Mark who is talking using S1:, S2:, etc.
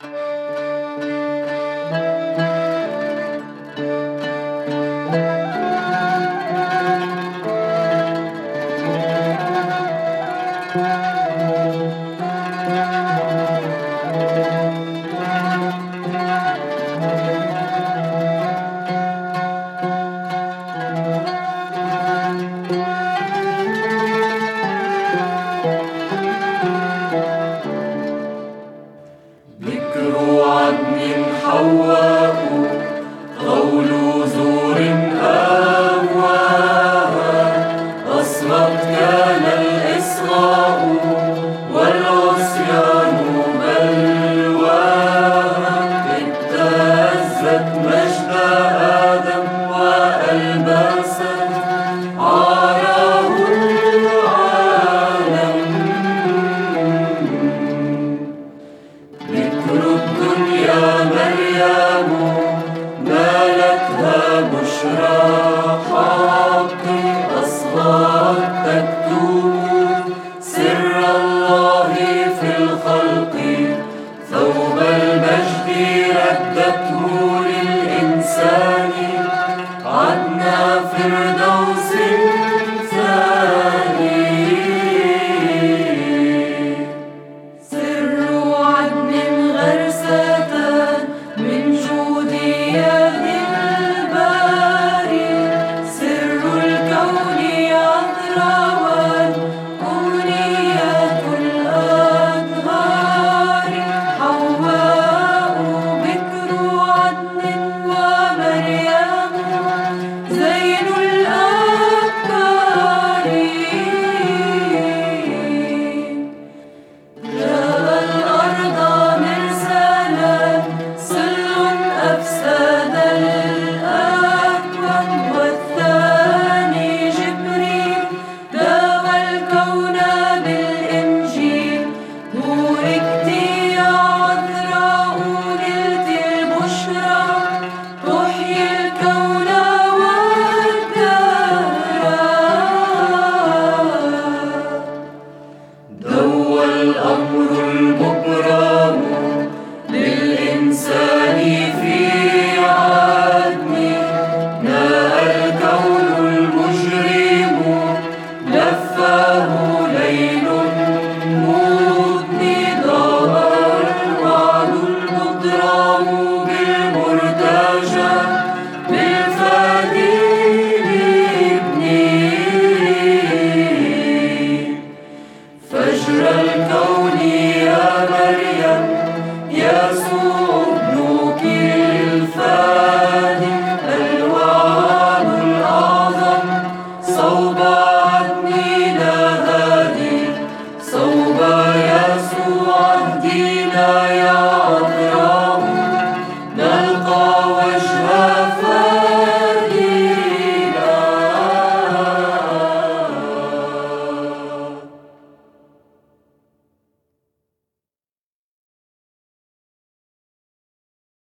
S1: ذكر عدن حواء قول زور أهواها أصغت كان الإصغاء والعصيان بلواها ابتزت مجد آدم وألبست عاراه العالم. ذكر الدنيا مريم نالتها بشرى حق أصغت تكتب سر الله في الخلق ثوب المجد ردته للإنسان عدنا فردوس ثاني.
S2: سر عدن غرسة من جود يد الباري سر الكون عذراء أمنية الأدهار حواء بكر عدن ومريم زين الأبكار. جاء الأرض مرسالا سل أفسد الأكوان والثاني جبريل داوى الكون بالإنجيل بوركت يا عذراء نلت البشرى تحيي الكون والدار.
S1: دوى الأمر المبرم للإنسان في عدن ناء الكون المجرم لفاه ليل مدن ضاء الوعد المضرم بالمرتجى بالفادي لابنه فجر الكون يا مريم يا